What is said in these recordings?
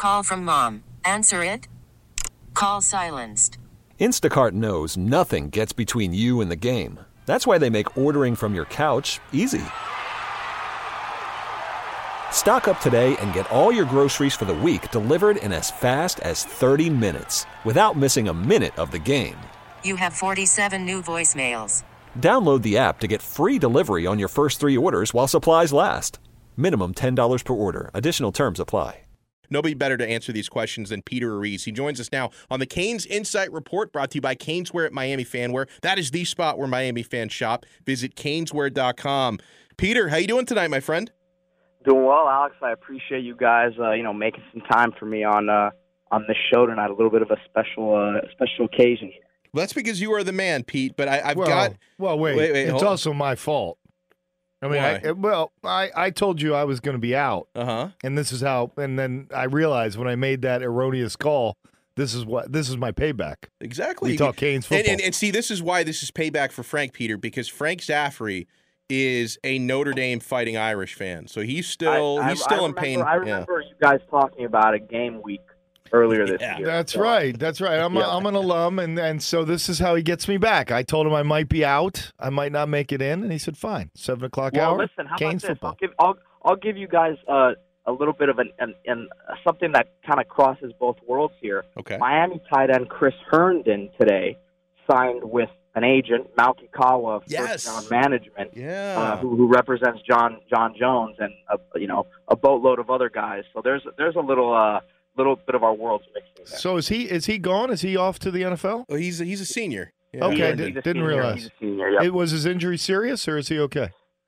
Call from mom. Answer it. Call silenced. Instacart knows nothing gets between you and the game. That's why they make ordering from your couch easy. Stock up today and get all your groceries for the week delivered in as fast as 30 minutes without missing a minute of the game. You have 47 new voicemails. Download the app to get free delivery on your first 3 orders while supplies last. Minimum $10 per order. Additional terms apply. Nobody better to answer these questions than Peter Ruiz. He joins us now on the Canes Insight Report, brought to you by Caneswear at Miami Fanwear. That is the spot where Miami fans shop. Visit caneswear.com. Peter, how you doing tonight, my friend? Doing well, Alex. I appreciate you guys, making some time for me on this show tonight. A little bit of a special occasion here. Well, that's because you are the man, Pete. But I've Well, got. wait. It's also my fault. I mean, Why? I told you I was going to be out, And this is how. And then I realized when I made that erroneous call, this is my payback. Exactly. We talk Canes football. And see, this is why this is payback for Frank, Peter, because Frank Zaffrey is a Notre Dame Fighting Irish fan, so he's still in pain. I remember you guys talking about a game week earlier this year. That's right. I'm an alum, and so this is how he gets me back. I told him I might be out, I might not make it in, and he said, "Fine, 7 o'clock hour." Well, listen, how Canes about this? football. I'll give you guys a little bit of something that kind of crosses both worlds here. Okay. Miami tight end Chris Herndon today signed with an agent, Malky Kawa, of First Down Management, who represents John Jones and a boatload of other guys. So there's a little bit of our worlds mixing there. So is he gone? Is he off to the NFL? Well, he's a senior. Yeah. Okay, He's a didn't senior. realize. He's a senior, yep. Was his injury serious, or is he okay?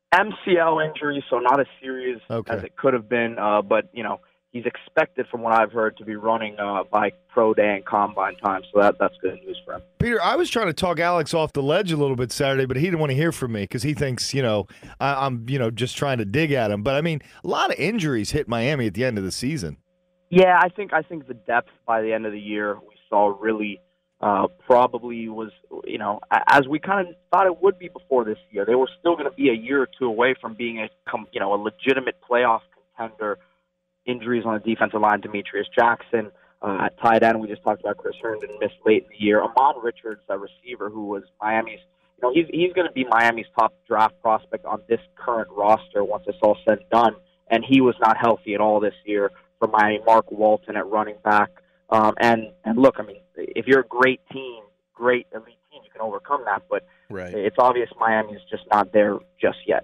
MCL injury, so not as serious as it could have been, but he's expected, from what I've heard, to be running by pro day and combine time, so that's good news for him. Peter, I was trying to talk Alex off the ledge a little bit Saturday, but he didn't want to hear from me because he thinks, I'm just trying to dig at him. But, I mean, a lot of injuries hit Miami at the end of the season. Yeah, I think the depth by the end of the year we saw really probably was, as we kind of thought it would be before this year. They were still going to be a year or two away from being a legitimate playoff contender. Injuries on the defensive line, Demetrius Jackson. At tight end, we just talked about Chris Herndon, missed late in the year. Ahmad Richards, a receiver who was Miami's, he's going to be Miami's top draft prospect on this current roster once it's all said and done. And he was not healthy at all this year for Miami. Mark Walton at running back. And look, I mean, if you're a great team, great elite team, you can overcome that. But It's obvious Miami's just not there just yet.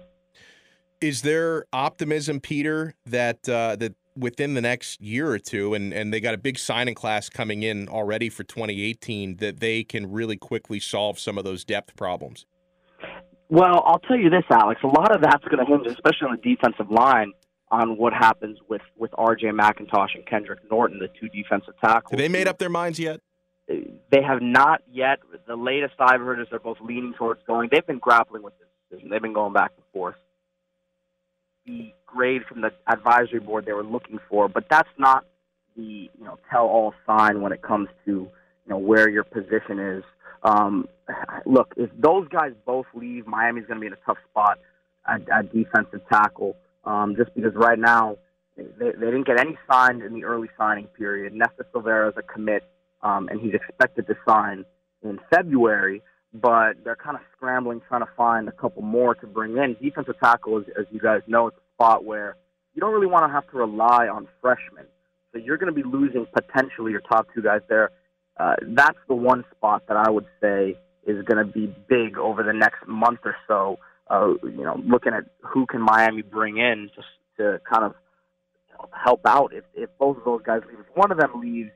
Is there optimism, Peter, that within the next year or two, and they got a big signing class coming in already for 2018, that they can really quickly solve some of those depth problems? Well, I'll tell you this, Alex. A lot of that's going to hinge, especially on the defensive line, on what happens with R.J. McIntosh and Kendrick Norton, the two defensive tackles. Have they made up their minds yet? They have not yet. The latest I've heard is they're both leaning towards going. They've been grappling with this decision. They've been going back and forth. The grade from the advisory board they were looking for, but that's not the tell-all sign when it comes to where your position is. Look, if those guys both leave, Miami's going to be in a tough spot at defensive tackle. Just because right now they didn't get any signed in the early signing period. Nesta Silvera is a commit, and he's expected to sign in February. But they're kind of scrambling, trying to find a couple more to bring in. Defensive tackle, as you guys know, it's a spot where you don't really want to have to rely on freshmen. So you're going to be losing potentially your top two guys there. That's the one spot that I would say is going to be big over the next month or so. Looking at who can Miami bring in just to kind of help out if both of those guys leave. If one of them leaves,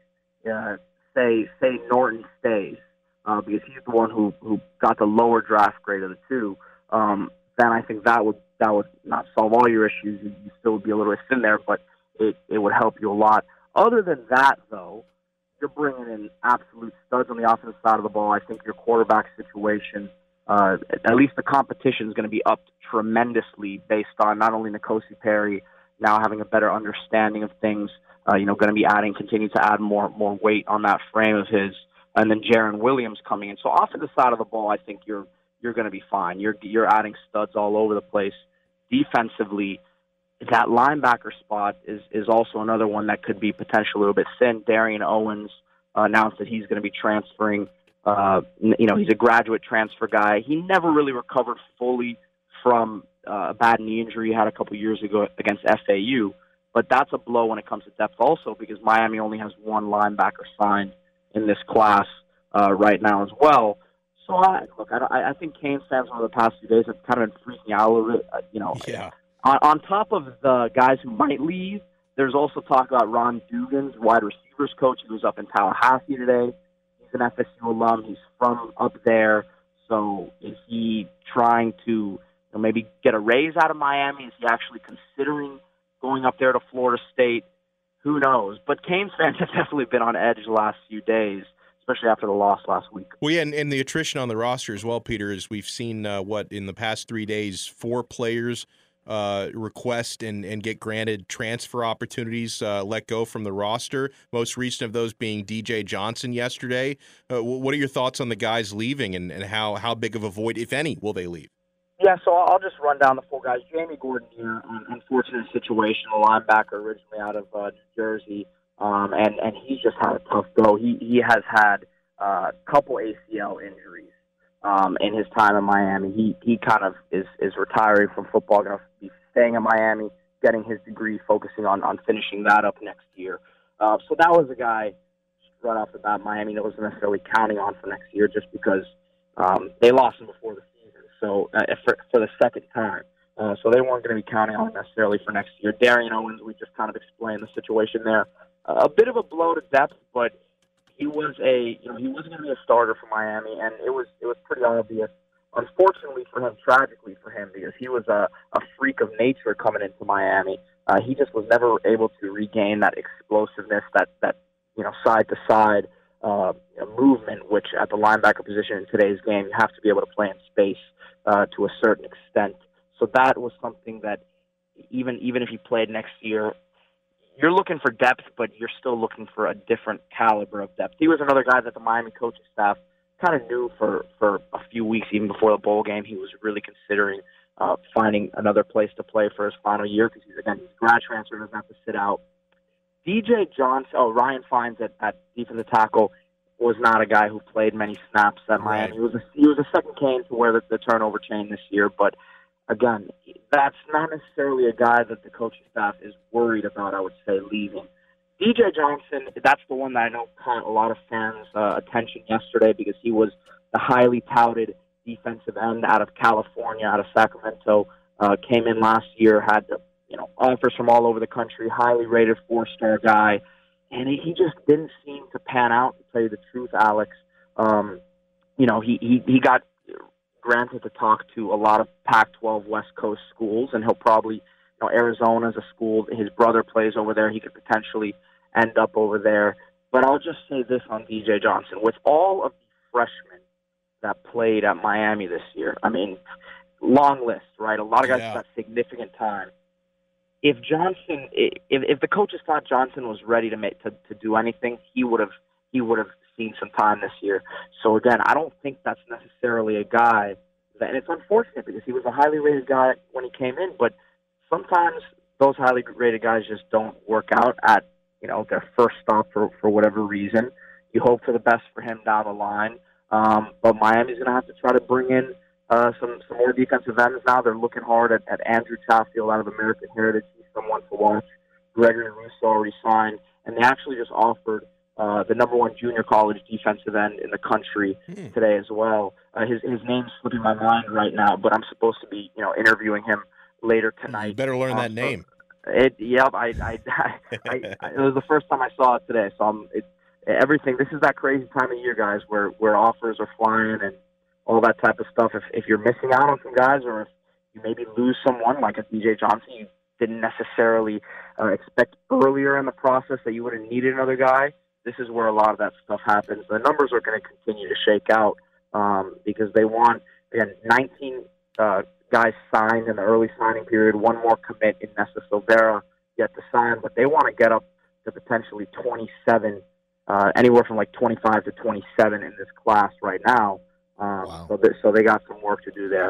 say Norton stays, because he's the one who got the lower draft grade of the two, then I think that would not solve all your issues. You still would be a little bit thin there, but it would help you a lot. Other than that, though, you're bringing in absolute studs on the offensive side of the ball. I think your quarterback situation, at least the competition is going to be upped tremendously based on not only N'Kosi Perry now having a better understanding of things, going to be continue to add more weight on that frame of his, and then Jaron Williams coming in. So offensive side of the ball, I think you're going to be fine. You're adding studs all over the place. Defensively, that linebacker spot is also another one that could be potentially a little bit thin. Darian Owens announced that he's going to be transferring. He's a graduate transfer guy. He never really recovered fully from a bad knee injury he had a couple years ago against FAU. But that's a blow when it comes to depth also, because Miami only has one linebacker signed in this class right now as well. So, I think Canes fans over the past few days have kind of been freaking out a little bit. Yeah. On top of the guys who might leave, there's also talk about Ron Dugan's wide receivers coach. He was up in Tallahassee today. He's an FSU alum. He's from up there. So is he trying to maybe get a raise out of Miami? Is he actually considering going up there to Florida State? Who knows? But Canes fans have definitely been on edge the last few days, especially after the loss last week. Well, yeah, and the attrition on the roster as well, Peter, is we've seen, in the past 3 days, 4 players request and get granted transfer opportunities let go from the roster. Most recent of those being DJ Johnson yesterday. What are your thoughts on the guys leaving and how big of a void, if any, will they leave? Yeah, so I'll just run down the 4 guys. Jamie Gordon here, unfortunate situation, a linebacker originally out of New Jersey, and he's just had a tough go. He has had a couple ACL injuries in his time in Miami. He kind of is retiring from football, going to be staying in Miami, getting his degree, focusing on finishing that up next year. So that was a guy right off the bat Miami wasn't necessarily counting on for next year just because they lost him before the season, so for the second time. So they weren't going to be counting on him necessarily for next year. Darian Owens, we just kind of explained the situation there. A bit of a blow to depth, but he was he wasn't going to be a starter for Miami, and it was pretty obvious. Unfortunately for him, tragically for him, because he was a freak of nature coming into Miami. He just was never able to regain that explosiveness, that side to side movement, which at the linebacker position in today's game, you have to be able to play in space to a certain extent. So that was something that even if he played next year, you're looking for depth, but you're still looking for a different caliber of depth. He was another guy that the Miami coaching staff kind of knew for a few weeks, even before the bowl game. He was really considering finding another place to play for his final year because he's grad transfer, doesn't have to sit out. DJ Johnson, Ryan Fines at defensive tackle was not a guy who played many snaps at Miami. Right. He was a second cane to wear the turnover chain this year, but again, that's not necessarily a guy that the coaching staff is worried about, I would say, leaving. DJ Johnson, that's the one that I know caught a lot of fans' attention yesterday because he was the highly touted defensive end out of California, out of Sacramento, came in last year, had offers from all over the country, highly rated 4-star guy, and he just didn't seem to pan out, to tell you the truth, Alex. He got granted to talk to a lot of Pac-12 West Coast schools, and he'll probably, Arizona's a school, his brother plays over there, he could potentially end up over there. But I'll just say this on DJ Johnson. With all of the freshmen that played at Miami this year, I mean, long list, right? A lot of guys got significant time. If the coaches thought Johnson was ready to do anything, he would have seen some time this year. So again, I don't think that's necessarily a guy and it's unfortunate because he was a highly rated guy when he came in, but sometimes those highly rated guys just don't work out at their first stop for whatever reason. You hope for the best for him down the line, but Miami's going to have to try to bring in some more defensive ends now. They're looking hard at Andrew Chatfield out of American Heritage. He's someone to watch. Gregory Rousseau already signed, and they actually just offered the number 1 junior college defensive end in the country today as well. His name's slipping my mind right now, but I'm supposed to be interviewing him later tonight. You better learn that name. It was the first time I saw it today. So everything. This is that crazy time of year, guys, where offers are flying and all that type of stuff. If you're missing out on some guys, or if you maybe lose someone like a DJ Johnson, you didn't necessarily expect earlier in the process that you would have needed another guy. This is where a lot of that stuff happens. The numbers are going to continue to shake out because they want, again, 19 guys signed in the early signing period, 1 more commit in Nesta Silvera yet to sign, but they want to get up to potentially 27, anywhere from like 25 to 27 in this class right now. Wow. So they got some work to do there.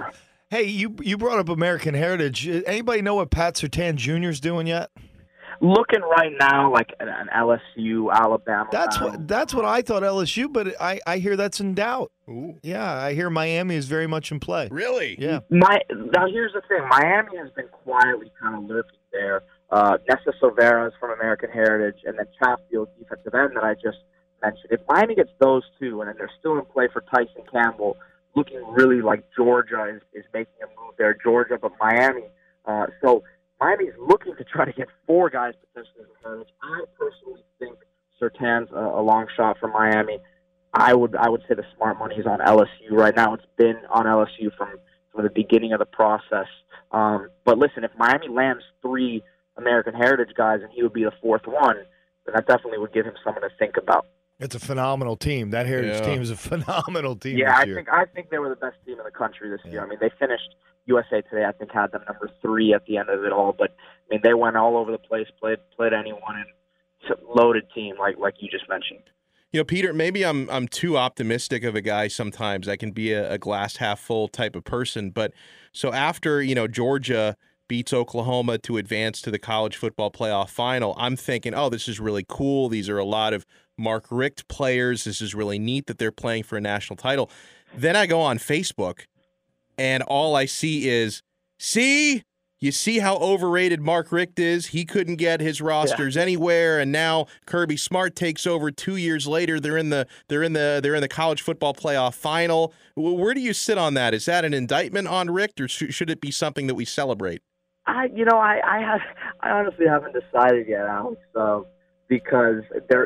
Hey, you brought up American Heritage. Anybody know what Pat Surtain Jr. is doing yet? Looking right now like an LSU, Alabama. That's what I thought LSU, but I hear that's in doubt. Ooh. Yeah, I hear Miami is very much in play. Really? Yeah. Now here's the thing: Miami has been quietly kind of lurking there. Nessa Silvera is from American Heritage, and then Chatfield, defensive end that I just mentioned. If Miami gets those two, and then they're still in play for Tyson Campbell, looking really like Georgia is making a move there. Georgia, but Miami. So Miami's looking to try to get 4 guys potentially in Heritage. I personally think Surtain's a long shot for Miami. I would say the smart money is on LSU right now. It's been on LSU from the beginning of the process. But listen, if Miami lands 3 American Heritage guys and he would be the 4th one, then that definitely would give him someone to think about. It's a phenomenal team. That Heritage team is a phenomenal team. Yeah, this year. I think they were the best team in the country this year. I mean, they finished USA Today. I think had them number 3 at the end of it all. But I mean, they went all over the place, played anyone, and it's a loaded team like you just mentioned. You know, Peter, maybe I'm too optimistic of a guy sometimes. I can be a glass half full type of person. But so after, Georgia beats Oklahoma to advance to the college football playoff final, I'm thinking, oh, this is really cool. These are a lot of Mark Richt players. This is really neat that they're playing for a national title. Then I go on Facebook, and all I see is, you see how overrated Mark Richt is? He couldn't get his rosters anywhere, and now Kirby Smart takes over 2 years later. They're in the college football playoff final. Where do you sit on that? Is that an indictment on Richt, or should it be something that we celebrate? I honestly haven't decided yet, Alex, because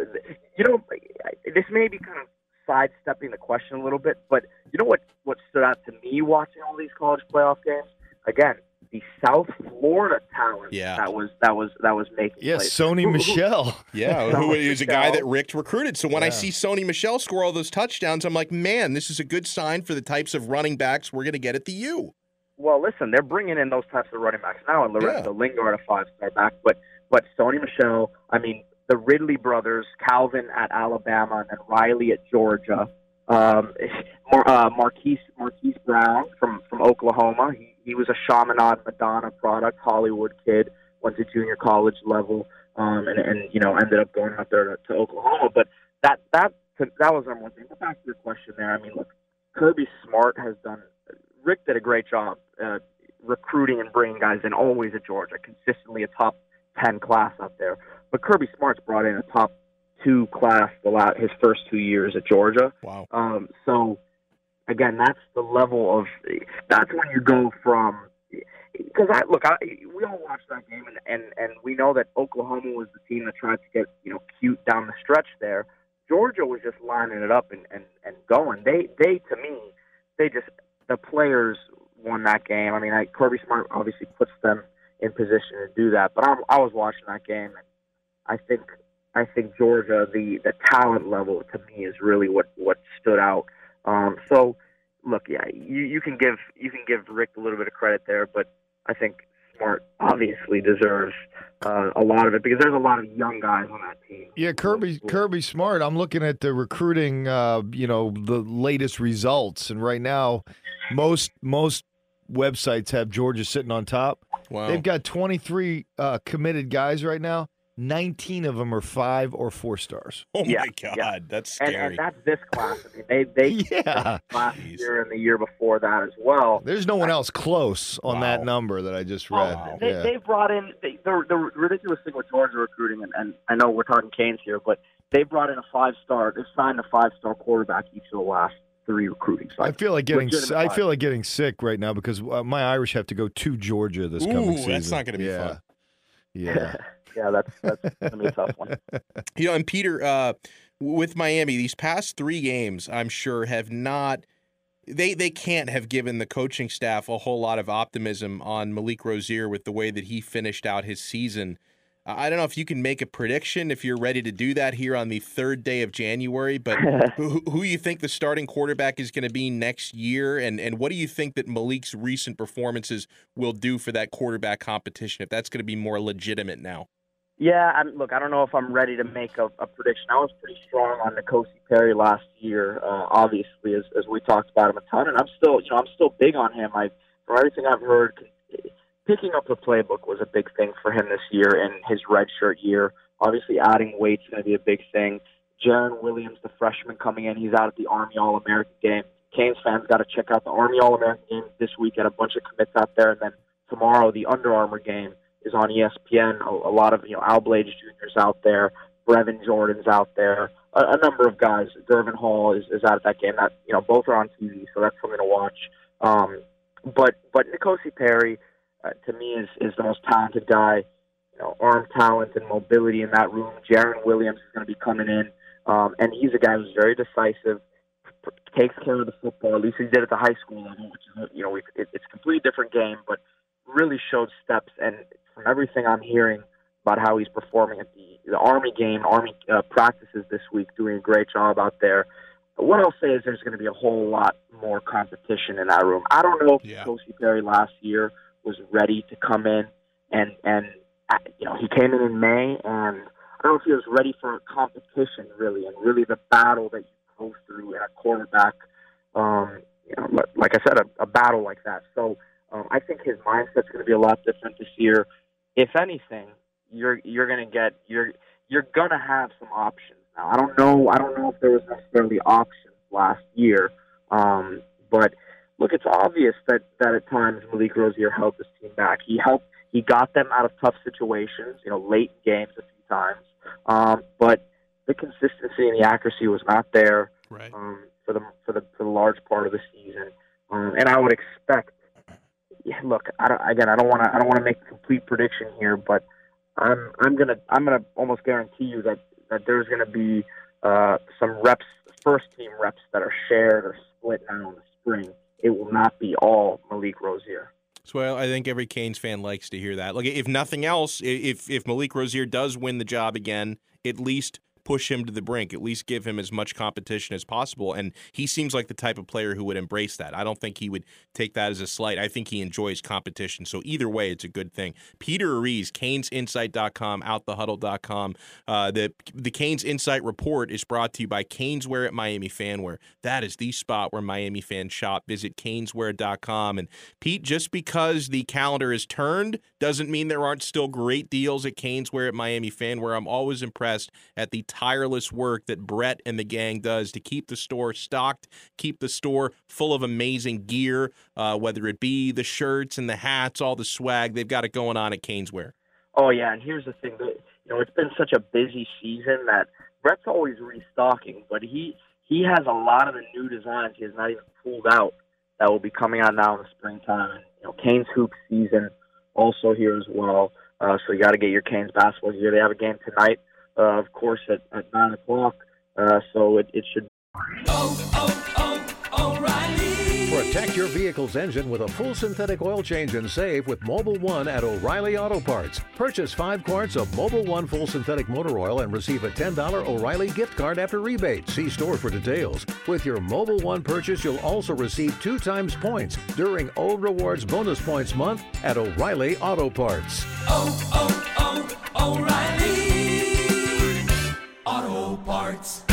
this may be kind of sidestepping the question a little bit, but you know what stood out to me watching all these college playoff games? Again, the South Florida talent that was making plays. Sony Michel. Who is a guy that Richt recruited. So when I see Sony Michel score all those touchdowns, I'm like, man, this is a good sign for the types of running backs we're going to get at the U. Well, listen, they're bringing in those types of running backs now, and Lorenzo Lingard, a 5-star back, but Sony Michel, I mean, the Ridley brothers, Calvin at Alabama, and then Riley at Georgia. Marquise Brown from Oklahoma. He was a Chaminade Madonna product, Hollywood kid, went to junior college level, and ended up going out there to Oklahoma. But that was number one thing. But back to your question there, I mean, look, Kirby Smart has done. Rick did a great job recruiting and bringing guys in, always at Georgia, consistently a top 10 class out there. But Kirby Smart's brought in a top 2 class his first 2 years at Georgia. Wow. So, again, that's the level that's when you go from – because, we all watched that game, and we know that Oklahoma was the team that tried to get, cute down the stretch there. Georgia was just lining it up and going. They to me, the players won that game. I mean, Kirby Smart obviously puts them in position to do that. But I was watching that game, and I think Georgia, the talent level to me is really what stood out. So, look, you can give Rick a little bit of credit there, but I think Smart obviously deserves a lot of it because there's a lot of young guys on that team. Yeah, Kirby Smart. I'm looking at the recruiting, the latest results, and right now, most websites have Georgia sitting on top. Wow. They've got 23 committed guys right now. 19 of them are 5 or 4 stars. Oh my God, that's scary. And that's this class. I mean, they last year and the year before that as well. There's no one else close on that number that I just read. They brought in the ridiculous thing with Georgia recruiting, and I know we're talking Canes here, but they brought in a 5-star. They signed a 5-star quarterback each of the last 3 recruiting cycles. I feel like getting sick right now because my Irish have to go to Georgia this coming season. That's not going to be fun. Yeah. Yeah, that's going to be a tough one. And Peter, with Miami, these past 3 games, I'm sure have not they can't have given the coaching staff a whole lot of optimism on Malik Rozier with the way that he finished out his season. I don't know if you can make a prediction if you're ready to do that here on the 3rd day of January, but who you think the starting quarterback is going to be next year, and what do you think that Malik's recent performances will do for that quarterback competition, if that's going to be more legitimate now? Yeah, I don't know if I'm ready to make a prediction. I was pretty strong on N'Kosi Perry last year, obviously, as we talked about him a ton, and I'm still big on him. from everything I've heard, picking up the playbook was a big thing for him this year in his redshirt year. Obviously, adding weight's going to be a big thing. Jaron Williams, the freshman coming in, he's out at the Army All-American game. Canes fans got to check out the Army All-American game this week. Got a bunch of commits out there, and then tomorrow the Under Armour game is on ESPN. A lot of Al Blades Jr.'s out there. Brevin Jordan's out there. A number of guys. Dervin Hall is out at that game. That both are on TV, so that's something to watch. But N'Kosi Perry, to me, is the most talented guy. Arm talent and mobility in that room. Jaron Williams is going to be coming in, and he's a guy who's very decisive, takes care of the football. At least he did at the high school level, which is it's a completely different game, but really showed steps. And from everything I'm hearing about how he's performing at the Army game, Army practices this week, doing a great job out there. But what I'll say is there's going to be a whole lot more competition in that room. I don't know if N'Kosi Perry last year was ready to come in, and he came in May, and I don't know if he was ready for competition really, and really the battle that you go through in a quarterback. Like I said, a battle like that. So I think his mindset's going to be a lot different this year. If anything, you're going to have some options now. I don't know if there was necessarily options last year, but look, it's obvious that at times Malik Rosier held this team back. He got them out of tough situations, late games a few times, but the consistency and the accuracy was not there for the large part of the season. And I would expect. Look, I don't want to make a complete prediction here, but I'm gonna almost guarantee you that there's gonna be some reps, first team reps that are shared or split now in the spring. It will not be all Malik Rosier. So I think every Canes fan likes to hear that. Like, if nothing else, if Malik Rosier does win the job again, at least push him to the brink, at least give him as much competition as possible. And he seems like the type of player who would embrace that. I don't think he would take that as a slight. I think he enjoys competition. So either way, it's a good thing. Peter Ariz, CanesInsight.com, OutTheHuddle.com. The Canes Insight Report is brought to you by Caneswear at Miami Fanwear. That is the spot where Miami fans shop. Visit Caneswear.com. And Pete, just because the calendar is turned doesn't mean there aren't still great deals at Caneswear at Miami Fanwear. I'm always impressed at the tireless work that Brett and the gang does to keep the store stocked, keep the store full of amazing gear, whether it be the shirts and the hats, all the swag. They've got it going on at Caneswear. Oh, yeah, and here's the thing. It's been such a busy season that Brett's always restocking, but he has a lot of the new designs he has not even pulled out that will be coming out now in the springtime. And, Canes Hoops season also here as well, so you got to get your Canes basketball gear. They have a game tonight. Of course, at 9 o'clock, so it should. O'Reilly. Protect your vehicle's engine with a full synthetic oil change and save with Mobil 1 at O'Reilly Auto Parts. Purchase 5 quarts of Mobil 1 full synthetic motor oil and receive a $10 O'Reilly gift card after rebate. See store for details. With your Mobil 1 purchase, you'll also receive 2 times points during O Rewards Bonus Points Month at O'Reilly Auto Parts. O'Reilly Auto Parts.